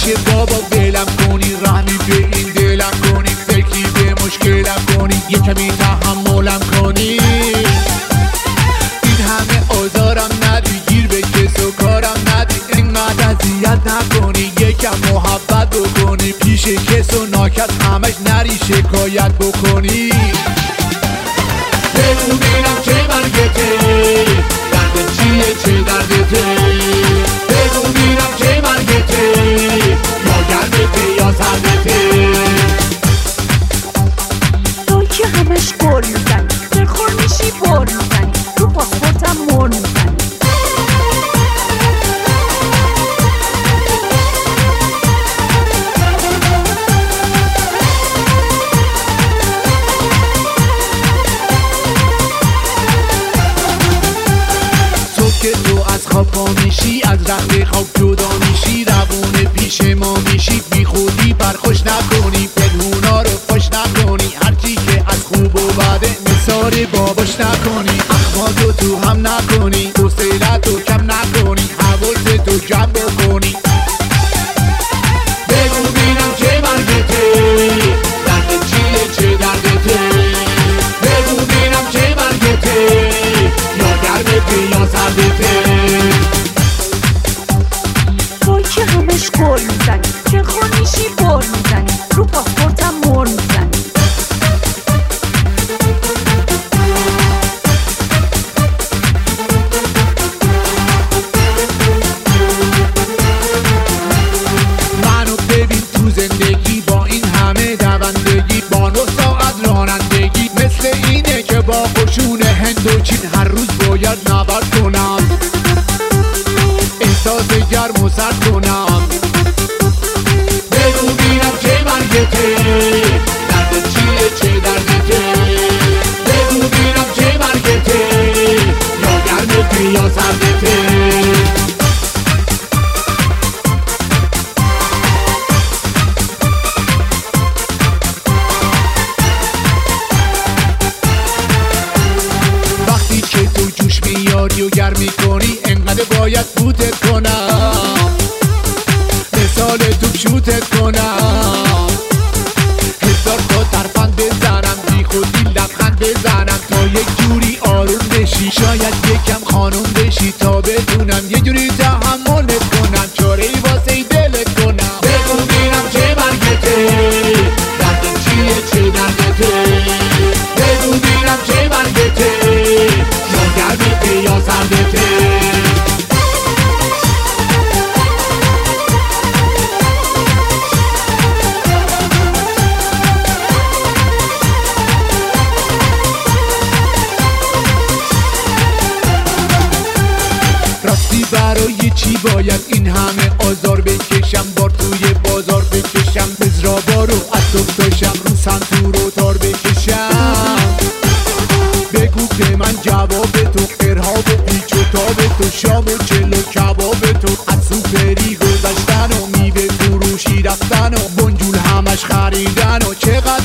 میشه بابا ولم کنی، رحمی به این دلم کنی، فکری به مشکلم کنی، یه کمی تحملم کنی. این همه آزارم ندی، گیر به کس و کارم ندی، اینقدر اذیت نکنی، یکم محبت بکنی، پیش کس و ناکس همش نری شکایت بکنی. بگو بینم چه مرگته، درد چیه چه دردته، بگو بینم چه مرگته، یا گردته یا سردته. توی که همش گل میزنی، دلخور میشی بر میزنی، رو پاسپورتم مر میزنی. تو از خواب پا میشی، از رخت خواب جدا میشی، روون پیش ما میشی، بی خودی برخوش نکنی، پنهونا رو خوش نکنی، هرچی که از خوب و بده مثال باباش نکنی، اخماتو تو هم نکنی، حوصله‌تو کم نکنی، حواستو جمع بکنی. بگو بینم چه مرگته، درد چیه چه دردته، بگو بینم چه مرگته، یا گرمته یا سردته. توی که همش گل میزنی، دلخور میشی بر میزنی، رو پاسپورتم مر میزنی. منو ببین تو زندگی با این همه دوندگی، با 9 ساعت رانندگی، مثل اینه که با قشون هند و چین هر روز باید نبرد کنم، احساس گرم و سرد کنم. بگو بینم چه مرگته، درد چیه چه دردته، بگو بینم چه مرگته، یا گرمته یا سردته. وقتی که تو جوش میاری و گرم میکنی، انقدر باید فوتت کنم، مثال تو شوتت کنم، هزار تا ترفند بزنم، بی خودی لبخند بزنم، تا یک جوری آروم بشی، شاید یکم خانوم بشی، تا بدونم یه جوری تحملت کنم، چاره‌ای واسه دلت کنم. بگو بینم چه مرگته، درد چیه چه دردته، بگو بینم چه مرگته، یا گرمته یا سردته. راستی برای چی باید این همه آزار بکشم، بار توی بازار بکشم، مزرابا رو از داشتم، رو سنتور رو تار بکشم. بگو به من جواب تو، خیرها و پیچ و تاب تو، شام و چل و کباب تو، از سوپری گذشتن و میوه فروشی رفتن و بنجول همش خریدن و چقدر